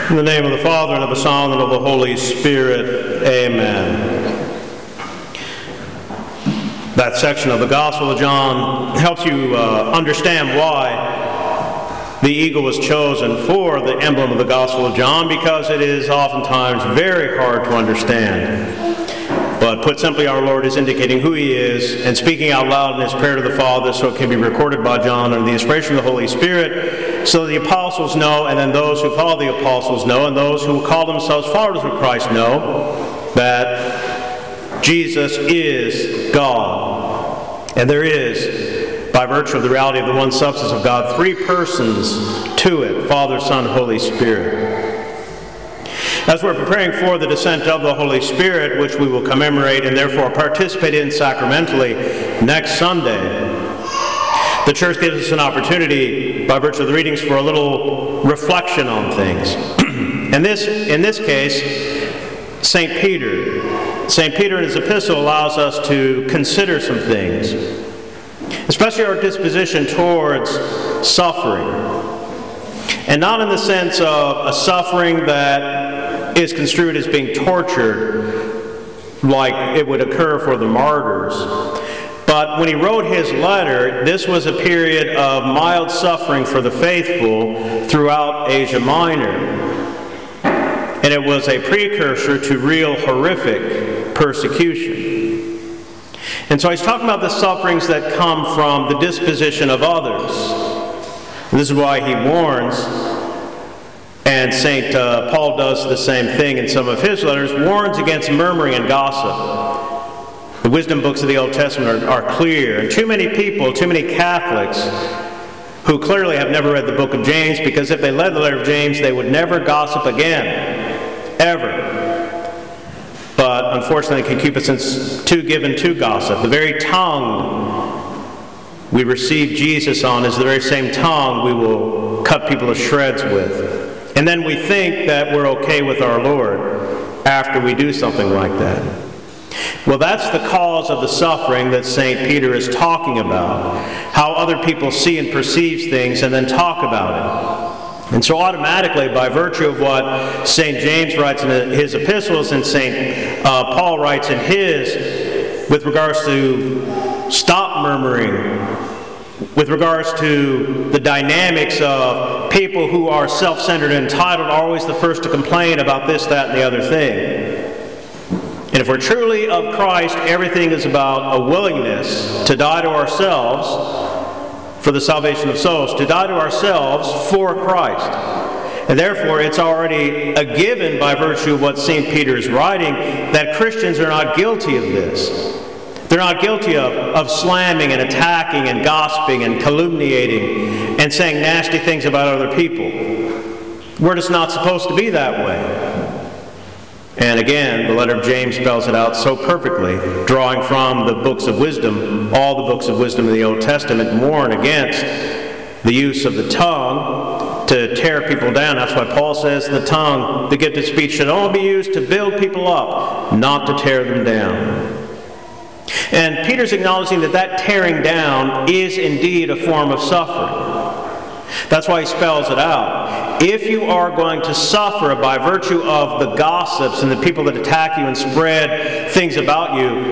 In the name of the Father, and of the Son, and of the Holy Spirit, amen. That section of the Gospel of John helps you understand why the eagle was chosen for the emblem of the Gospel of John, because it is oftentimes very hard to understand. But put simply, our Lord is indicating who He is and speaking out loud in His prayer to the Father so it can be recorded by John under the inspiration of the Holy Spirit, so that the apostles know, and then those who follow the apostles know, and those who call themselves followers of Christ know that Jesus is God. And there is, by virtue of the reality of the one substance of God, three persons to it: Father, Son, Holy Spirit. As we're preparing for the descent of the Holy Spirit, which we will commemorate and therefore participate in sacramentally next Sunday, the Church gives us an opportunity, by virtue of the readings, for a little reflection on things. And in this case, St. Peter in his epistle allows us to consider some things, especially our disposition towards suffering. And not in the sense of a suffering that is construed as being tortured like it would occur for the martyrs. But when he wrote his letter, this was a period of mild suffering for the faithful throughout Asia Minor. And it was a precursor to real horrific persecution. And so he's talking about the sufferings that come from the disposition of others. And this is why he warns, and St. Paul does the same thing in some of his letters, warns against murmuring and gossip. The wisdom books of the Old Testament are clear. And too many people, too many Catholics, who clearly have never read the book of James, because if they read the letter of James, they would never gossip again. Ever. But unfortunately, concupiscence too given to gossip. The very tongue we receive Jesus on is the very same tongue we will cut people to shreds with. And then we think that we're okay with our Lord after we do something like that. Well, that's the cause of the suffering that St. Peter is talking about. How other people see and perceive things and then talk about it. And so automatically, by virtue of what St. James writes in his epistles and St. Paul writes in his, with regards to stop murmuring, with regards to the dynamics of people who are self-centered and entitled, are always the first to complain about this, that, and the other thing. And if we're truly of Christ, everything is about a willingness to die to ourselves for the salvation of souls, to die to ourselves for Christ. And therefore, it's already a given, by virtue of what St. Peter is writing, that Christians are not guilty of this. They're not guilty of slamming and attacking and gossiping and calumniating and saying nasty things about other people. We're just not supposed to be that way. And again, the letter of James spells it out so perfectly, drawing from the books of wisdom. All the books of wisdom in the Old Testament warn against the use of the tongue to tear people down. That's why Paul says the tongue, the gift of speech, should only be used to build people up, not to tear them down. And Peter's acknowledging that that tearing down is indeed a form of suffering. That's why he spells it out. If you are going to suffer by virtue of the gossips and the people that attack you and spread things about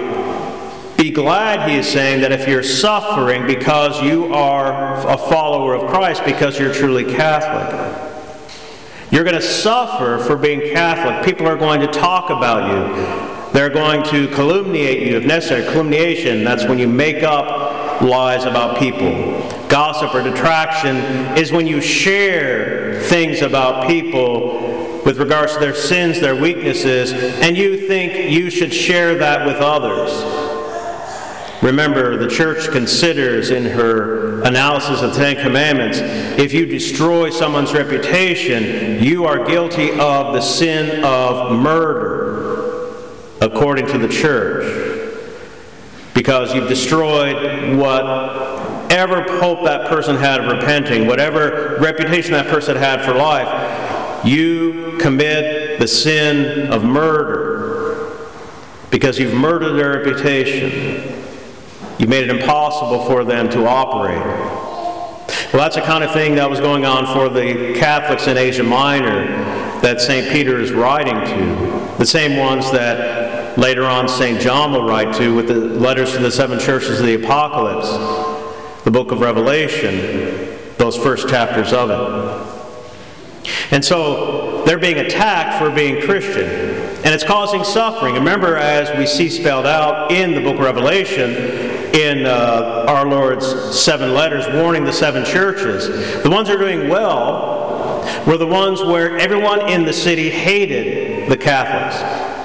you, be glad, he is saying, that if you're suffering because you are a follower of Christ, because you're truly Catholic. You're going to suffer for being Catholic. People are going to talk about you. They're going to calumniate you if necessary. Calumniation, that's when you make up lies about people. Gossip or detraction is when you share things about people with regards to their sins, their weaknesses, and you think you should share that with others. Remember, the Church considers in her analysis of the Ten Commandments, if you destroy someone's reputation, you are guilty of the sin of murder, according to the Church, because you've destroyed whatever hope that person had of repenting, whatever reputation that person had for life. You commit the sin of murder because you've murdered their reputation. You made it impossible for them to operate. Well, that's the kind of thing that was going on for the Catholics in Asia Minor. that St. Peter is writing to, the same ones that later on St. John will write to with the letters to the 7 churches of the Apocalypse, the book of Revelation, those first chapters of it. And so they're being attacked for being Christian, and it's causing suffering. Remember, as we see spelled out in the book of Revelation, in our Lord's 7 letters warning the 7 churches, the ones that are doing well were the ones where everyone in the city hated the Catholics.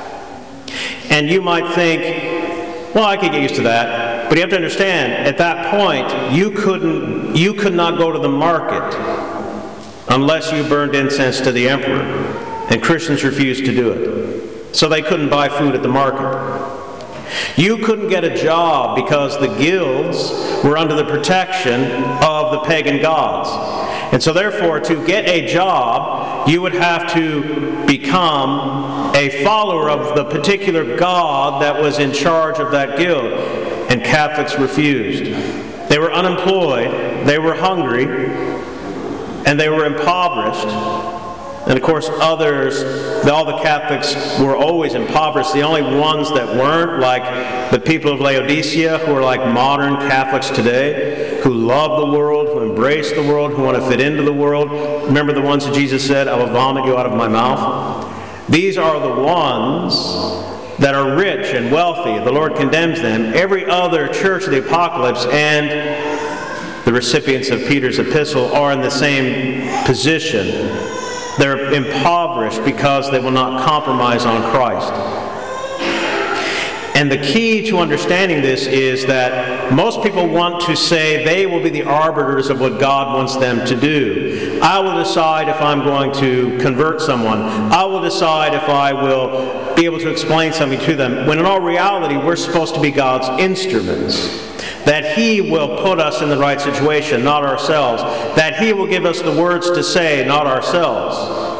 And you might think, well, I could get used to that. But you have to understand, at that point, you could not go to the market unless you burned incense to the emperor. And Christians refused to do it. So they couldn't buy food at the market. You couldn't get a job because the guilds were under the protection of the pagan gods. And so therefore, to get a job, you would have to become a follower of the particular god that was in charge of that guild. And Catholics refused. They were unemployed, they were hungry, and they were impoverished. And of course others, all the Catholics were always impoverished. The only ones that weren't, like the people of Laodicea, who are like modern Catholics today, who love the world, who embrace the world, who want to fit into the world. Remember the ones that Jesus said, I will vomit you out of my mouth? These are the ones that are rich and wealthy. The Lord condemns them. Every other church of the Apocalypse and the recipients of Peter's epistle are in the same position. They're impoverished because they will not compromise on Christ. And the key to understanding this is that most people want to say they will be the arbiters of what God wants them to do. I will decide if I'm going to convert someone. I will decide if I will be able to explain something to them. When in all reality, we're supposed to be God's instruments. That He will put us in the right situation, not ourselves. That He will give us the words to say, not ourselves.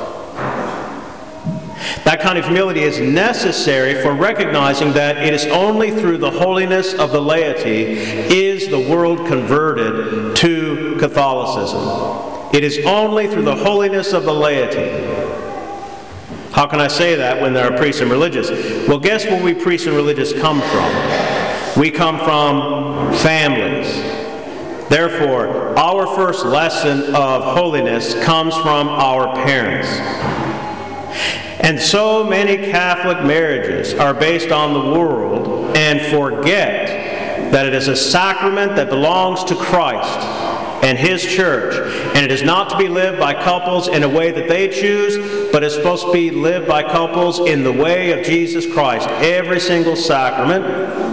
That kind of humility is necessary for recognizing that it is only through the holiness of the laity is the world converted to Catholicism. It is only through the holiness of the laity. How can I say that when there are priests and religious? Well, guess where we priests and religious come from? We come from families. Therefore, our first lesson of holiness comes from our parents. And so many Catholic marriages are based on the world and forget that it is a sacrament that belongs to Christ and His church. And it is not to be lived by couples in a way that they choose, but it's supposed to be lived by couples in the way of Jesus Christ. Every single sacrament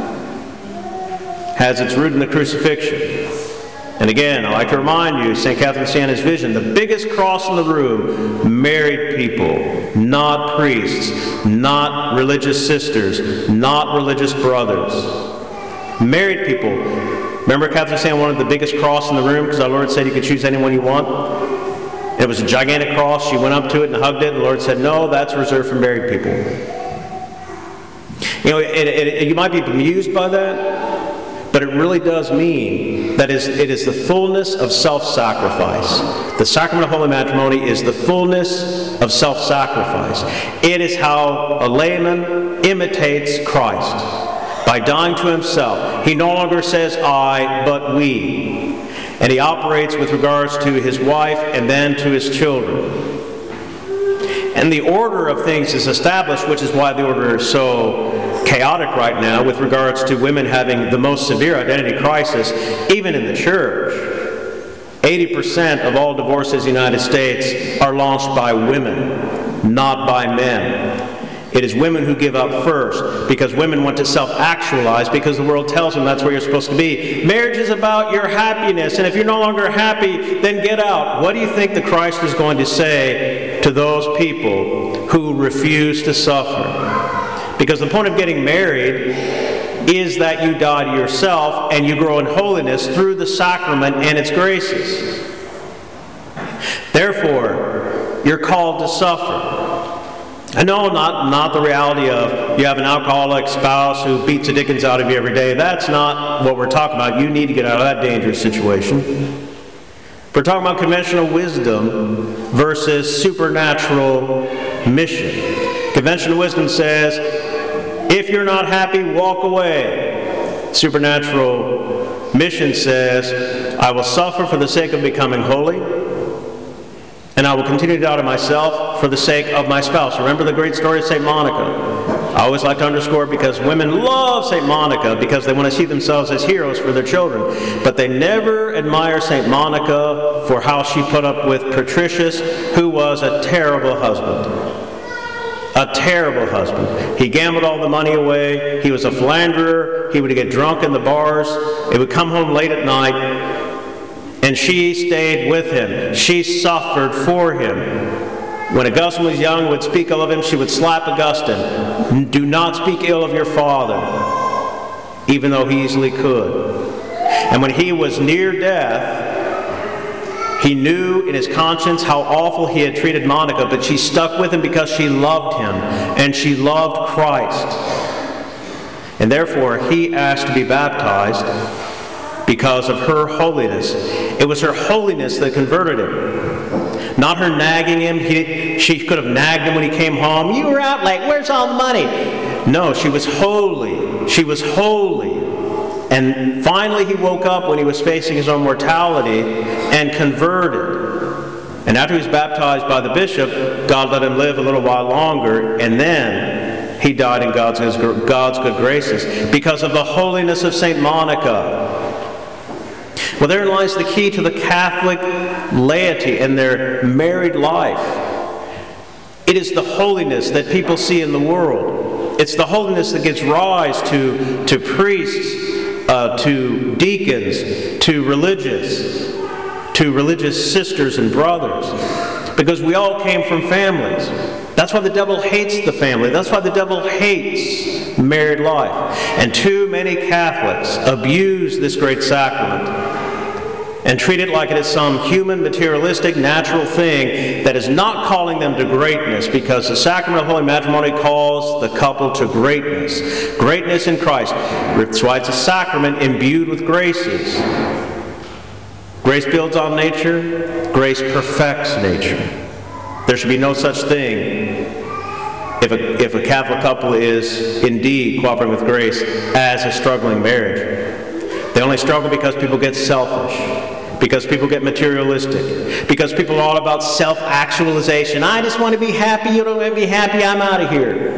has its root in the crucifixion. And again, I like to remind you, St. Catherine of Siena's vision, the biggest cross in the room, married people, not priests, not religious sisters, not religious brothers. Married people. Remember Catherine of Siena wanted the biggest cross in the room because our Lord said you could choose anyone you want? And it was a gigantic cross. She went up to it and hugged it, and the Lord said, no, that's reserved for married people. You know, you might be bemused by that, but it really does mean that it is the fullness of self-sacrifice. The sacrament of holy matrimony is the fullness of self-sacrifice. It is how a layman imitates Christ by dying to himself. He no longer says I, but we. And he operates with regards to his wife and then to his children. And the order of things is established, which is why the order is so chaotic right now with regards to women having the most severe identity crisis, even in the church. 80% of all divorces in the United States are launched by women, not by men. It is women who give up first because women want to self-actualize because the world tells them that's where you're supposed to be. Marriage is about your happiness, and if you're no longer happy, then get out. What do you think the Christ is going to say to those people who refuse to suffer? Because the point of getting married is that you die to yourself and you grow in holiness through the sacrament and its graces. Therefore, you're called to suffer. I know not the reality of you have an alcoholic spouse who beats the dickens out of you every day. That's not what we're talking about. You need to get out of that dangerous situation. We're talking about conventional wisdom versus supernatural mission. Conventional wisdom says, if you're not happy, walk away. Supernatural mission says, I will suffer for the sake of becoming holy, and I will continue to die to myself for the sake of my spouse. Remember the great story of St. Monica? I always like to underscore it because women love St. Monica because they want to see themselves as heroes for their children. But they never admire St. Monica for how she put up with Patricius, who was a terrible husband. A terrible husband. He gambled all the money away. He was a philanderer. He would get drunk in the bars. He would come home late at night. And she stayed with him. She suffered for him. When Augustine was young and would speak ill of him, she would slap Augustine. Do not speak ill of your father, even though he easily could. And when he was near death, he knew in his conscience how awful he had treated Monica, but she stuck with him because she loved him, and she loved Christ. And therefore, he asked to be baptized because of her holiness. It was her holiness that converted him. Not her nagging him. She could have nagged him when he came home. You were out late. Where's all the money? No, she was holy. She was holy. And finally he woke up when he was facing his own mortality and converted. And after he was baptized by the bishop, God let him live a little while longer, and then he died in God's good graces because of the holiness of St. Monica. Well, therein lies the key to the Catholic laity and their married life. It is the holiness that people see in the world. It's the holiness that gives rise to priests, to deacons, to religious sisters and brothers. Because we all came from families. That's why the devil hates the family. That's why the devil hates married life. And too many Catholics abuse this great sacrament and treat it like it is some human, materialistic, natural thing that is not calling them to greatness, because the sacrament of holy matrimony calls the couple to greatness. Greatness in Christ. That's why it's a sacrament imbued with graces. Grace builds on nature. Grace perfects nature. There should be no such thing if a Catholic couple is indeed cooperating with grace as a struggling marriage. They only struggle because people get selfish. Because people get materialistic. Because people are all about self-actualization. I just want to be happy. You don't want to be happy. I'm out of here.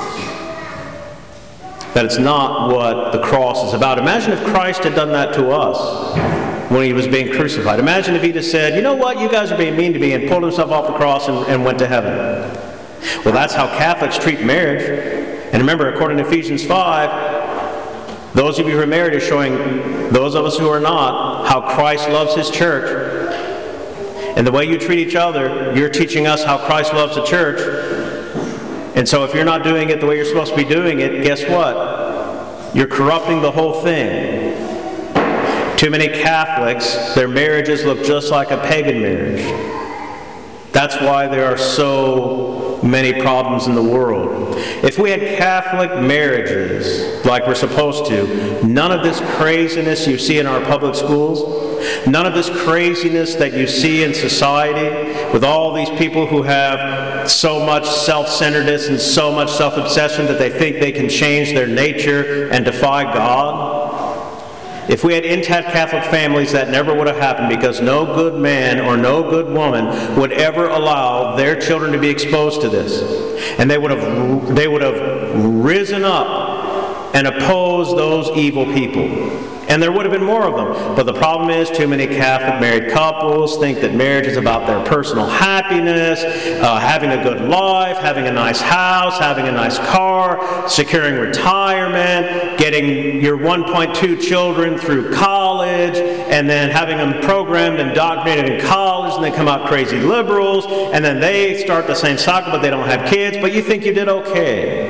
That it's not what the cross is about. Imagine if Christ had done that to us when he was being crucified. Imagine if he just said, you know what, you guys are being mean to me, and pulled himself off the cross and went to heaven. Well, that's how Catholics treat marriage. And remember, according to Ephesians 5, those of you who are married are showing those of us who are not how Christ loves his church. And the way you treat each other, you're teaching us how Christ loves the church. And so if you're not doing it the way you're supposed to be doing it, guess what? You're corrupting the whole thing. Too many Catholics, their marriages look just like a pagan marriage. That's why there are so many problems in the world. If we had Catholic marriages like we're supposed to, none of this craziness you see in our public schools, none of this craziness that you see in society with all these people who have so much self-centeredness and so much self-obsession that they think they can change their nature and defy God. If we had intact Catholic families, that never would have happened, because no good man or no good woman would ever allow their children to be exposed to this. And they would have risen up and opposed those evil people. And there would have been more of them. But the problem is, too many Catholic married couples think that marriage is about their personal happiness, having a good life, having a nice house, having a nice car, securing retirement, getting your 1.2 children through college, and then having them programmed and indoctrinated in college, and they come out crazy liberals, and then they start the same cycle, but they don't have kids, but you think you did okay.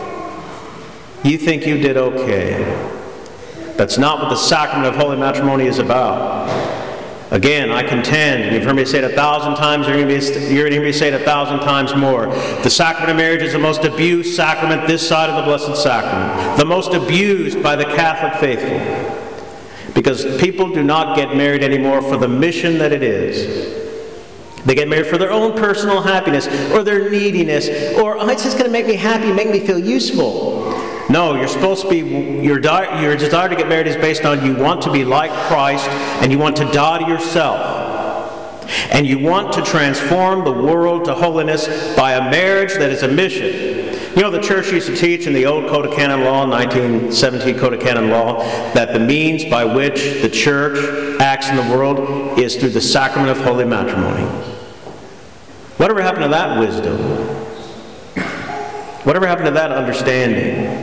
You think you did okay. That's not what the sacrament of holy matrimony is about. Again, I contend, and you've heard me say it 1,000 times, you're going to hear me say it 1,000 times more. The sacrament of marriage is the most abused sacrament this side of the Blessed Sacrament. The most abused by the Catholic faithful. Because people do not get married anymore for the mission that it is. They get married for their own personal happiness, or their neediness, or, oh, it's just going to make me happy, make me feel useful. No, you're supposed to be, your desire to get married is based on you want to be like Christ, and you want to die to yourself. And you want to transform the world to holiness by a marriage that is a mission. You know, the church used to teach in the old Code of Canon Law, 1917 Code of Canon Law, that the means by which the church acts in the world is through the sacrament of holy matrimony. Whatever happened to that wisdom? Whatever happened to that understanding?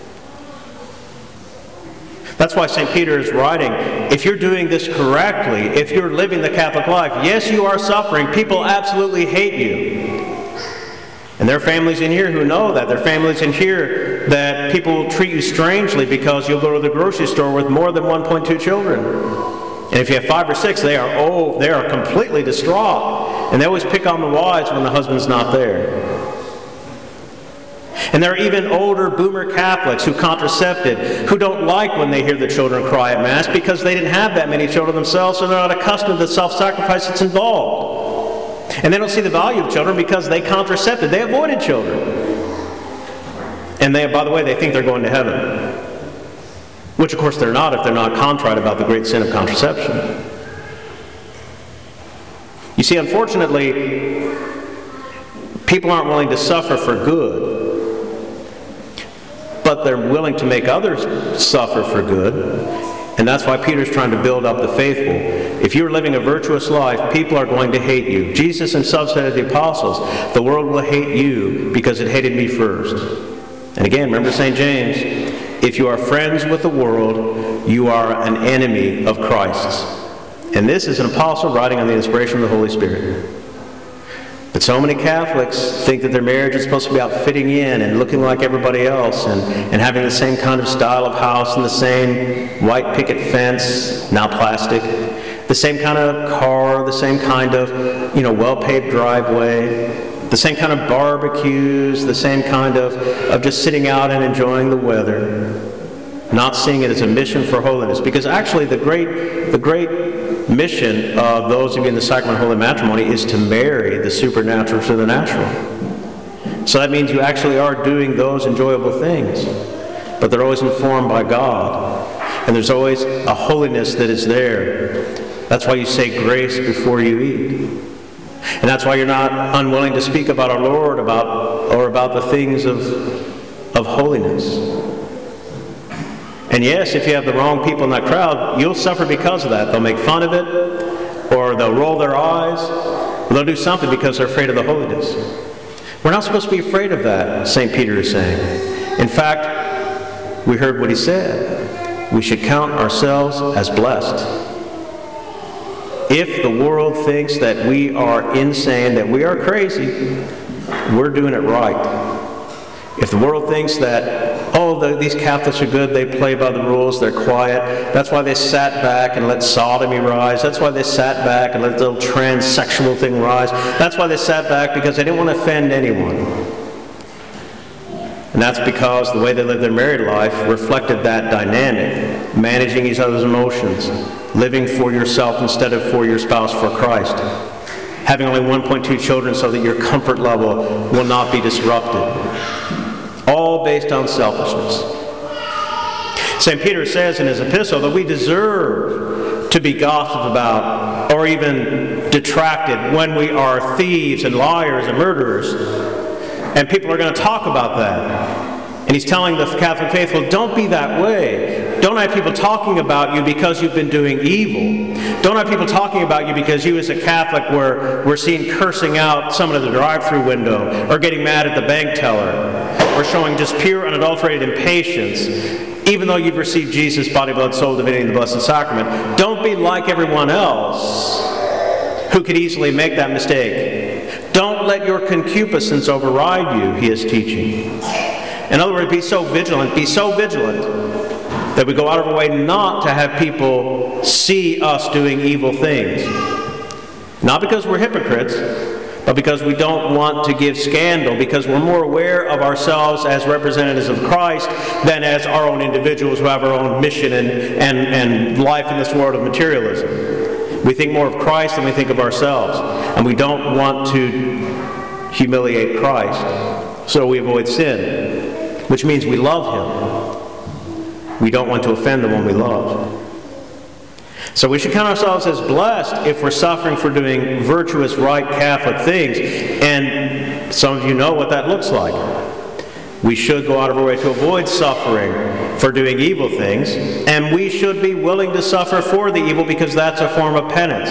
That's why St. Peter is writing, if you're doing this correctly, if you're living the Catholic life, yes, you are suffering. People absolutely hate you. And there are families in here who know that. There are families in here that people will treat you strangely because you'll go to the grocery store with more than 1.2 children. And if you have 5 or 6, they are completely distraught. And they always pick on the wives when the husband's not there. And there are even older boomer Catholics who contracepted, who don't like when they hear the children cry at Mass because they didn't have that many children themselves, so they're not accustomed to the self-sacrifice that's involved. And they don't see the value of children because they contracepted. They avoided children. And they, by the way, they think they're going to heaven. Which, of course, they're not if they're not contrite about the great sin of contraception. You see, unfortunately, people aren't willing to suffer for good. But they're willing to make others suffer for good. And that's why Peter's trying to build up the faithful. If you're living a virtuous life, people are going to hate you. Jesus himself said to the apostles, the world will hate you because it hated me first. And again, remember St. James, if you are friends with the world, you are an enemy of Christ's. And this is an apostle writing on the inspiration of the Holy Spirit. But so many Catholics think that their marriage is supposed to be about fitting in and looking like everybody else and having the same kind of style of house and the same white picket fence, now plastic, the same kind of car, the same kind of, well-paved driveway, the same kind of barbecues, the same kind of just sitting out and enjoying the weather, not seeing it as a mission for holiness. Because actually the great mission of those of you in the sacrament of holy matrimony is to marry the supernatural to the natural. So that means you actually are doing those enjoyable things, but they're always informed by God, and there's always a holiness that is there. That's why you say grace before you eat, and that's why you're not unwilling to speak about our Lord about the things of holiness. And yes, if you have the wrong people in that crowd, you'll suffer because of that. They'll make fun of it, or they'll roll their eyes, or they'll do something because they're afraid of the holiness. We're not supposed to be afraid of that, St. Peter is saying. In fact, we heard what he said. We should count ourselves as blessed. If the world thinks that we are insane, that we are crazy, we're doing it right. If the world thinks that, these Catholics are good, they play by the rules, they're quiet, that's why they sat back and let sodomy rise, that's why they sat back and let the little transsexual thing rise, that's why they sat back because they didn't want to offend anyone. And that's because the way they lived their married life reflected that dynamic, managing each other's emotions, living for yourself instead of for your spouse, for Christ, having only 1.2 children so that your comfort level will not be disrupted. All based on selfishness. St. Peter says in his epistle that we deserve to be gossiped about or even detracted when we are thieves and liars and murderers. And people are going to talk about that. And he's telling the Catholic faithful, don't be that way. Don't have people talking about you because you've been doing evil. Don't have people talking about you because you as a Catholic were seen cursing out someone at the drive-thru window or getting mad at the bank teller or showing just pure unadulterated impatience, even though you've received Jesus' body, blood, soul, divinity, and the Blessed Sacrament. Don't be like everyone else who could easily make that mistake. Don't let your concupiscence override you, he is teaching. In other words, be so vigilant that we go out of our way not to have people see us doing evil things. Not because we're hypocrites, but because we don't want to give scandal, because we're more aware of ourselves as representatives of Christ than as our own individuals who have our own mission and life in this world of materialism. We think more of Christ than we think of ourselves, and we don't want to humiliate Christ, so we avoid sin, which means we love Him. We don't want to offend the one we love. So we should count ourselves as blessed if we're suffering for doing virtuous, right Catholic things. And some of you know what that looks like. We should go out of our way to avoid suffering for doing evil things. And we should be willing to suffer for the evil because that's a form of penance.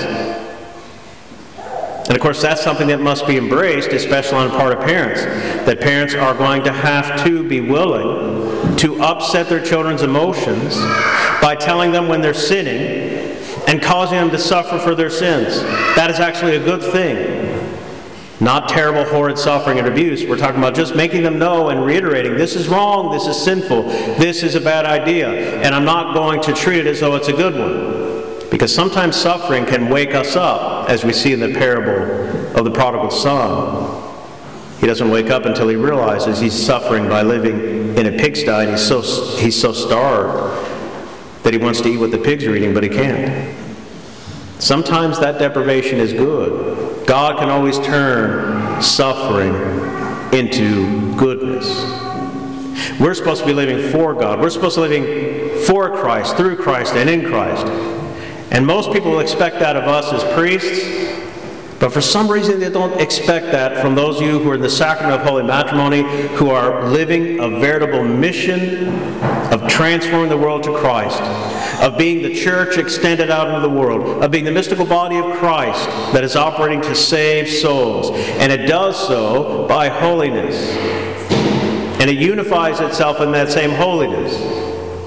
And of course that's something that must be embraced, especially on the part of parents. That parents are going to have to be willing to upset their children's emotions by telling them when they're sinning and causing them to suffer for their sins. That is actually a good thing. Not terrible, horrid suffering and abuse. We're talking about just making them know and reiterating, this is wrong, this is sinful, this is a bad idea, and I'm not going to treat it as though it's a good one. Because sometimes suffering can wake us up, as we see in the parable of the prodigal son. He doesn't wake up until he realizes he's suffering by living in a pigsty, and he's so starved that he wants to eat what the pigs are eating, but he can't. Sometimes that deprivation is good. God can always turn suffering into goodness. We're supposed to be living for God. We're supposed to be living for Christ, through Christ, and in Christ. And most people will expect that of us as priests, but for some reason they don't expect that from those of you who are in the sacrament of holy matrimony, who are living a veritable mission of transforming the world to Christ, of being the church extended out into the world, of being the mystical body of Christ that is operating to save souls. And it does so by holiness. And it unifies itself in that same holiness.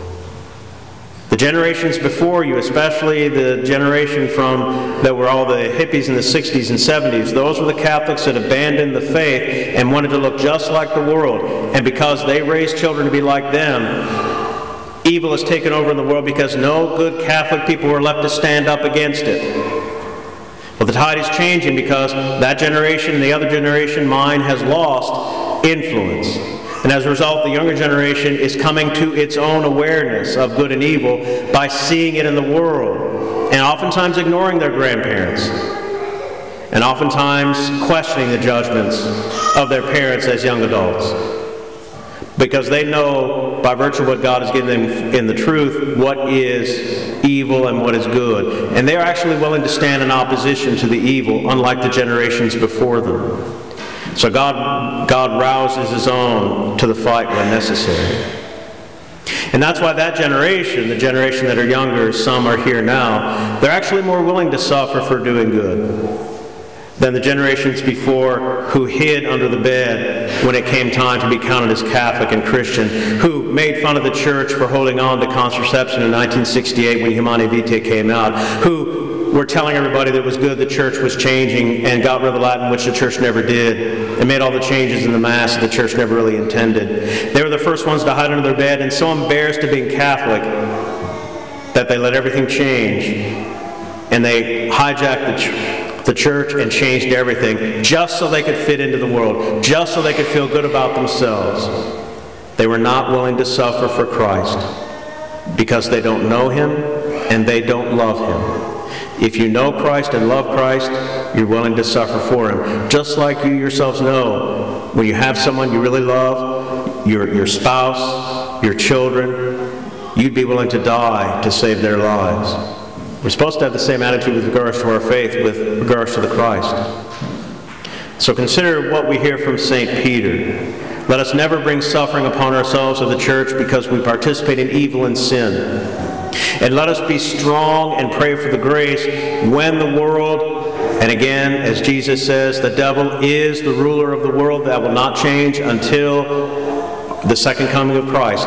The generations before you, especially the generation that were all the hippies in the 60s and 70s, those were the Catholics that abandoned the faith and wanted to look just like the world. And because they raised children to be like them, evil has taken over in the world because no good Catholic people were left to stand up against it. Well, the tide is changing because that generation and the other generation, mine, has lost influence. And as a result, the younger generation is coming to its own awareness of good and evil by seeing it in the world, and oftentimes ignoring their grandparents, and oftentimes questioning the judgments of their parents as young adults, because they know by virtue of what God has given them in the truth what is evil and what is good. And they are actually willing to stand in opposition to the evil, unlike the generations before them. So God rouses His own to the fight when necessary. And that's why that generation, the generation that are younger, some are here now, they're actually more willing to suffer for doing good than the generations before, who hid under the bed when it came time to be counted as Catholic and Christian, who made fun of the church for holding on to contraception in 1968 when Humanae Vitae came out, who were telling everybody that it was good the church was changing and got rid of the Latin, which the church never did, and made all the changes in the Mass that the church never really intended. They were the first ones to hide under their bed, and so embarrassed of being Catholic that they let everything change, and they hijacked the church and changed everything just so they could fit into the world, just so they could feel good about themselves. They were not willing to suffer for Christ because they don't know Him and they don't love Him. If you know Christ and love Christ, you're willing to suffer for Him. Just like you yourselves know, when you have someone you really love, your spouse, your children, you'd be willing to die to save their lives. We're supposed to have the same attitude with regards to our faith, with regards to the Christ. So consider what we hear from St. Peter. Let us never bring suffering upon ourselves or the church because we participate in evil and sin. And let us be strong and pray for the grace when the world, and again, as Jesus says, the devil is the ruler of the world. That will not change until the second coming of Christ.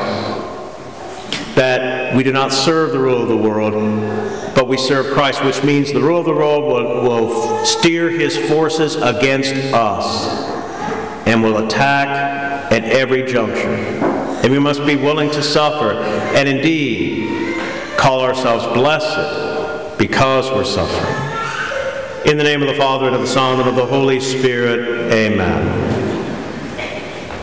That we do not serve the rule of the world, but we serve Christ, which means the rule of the world will steer his forces against us and will attack at every juncture. And we must be willing to suffer, and indeed call ourselves blessed because we're suffering. In the name of the Father, and of the Son, and of the Holy Spirit, amen.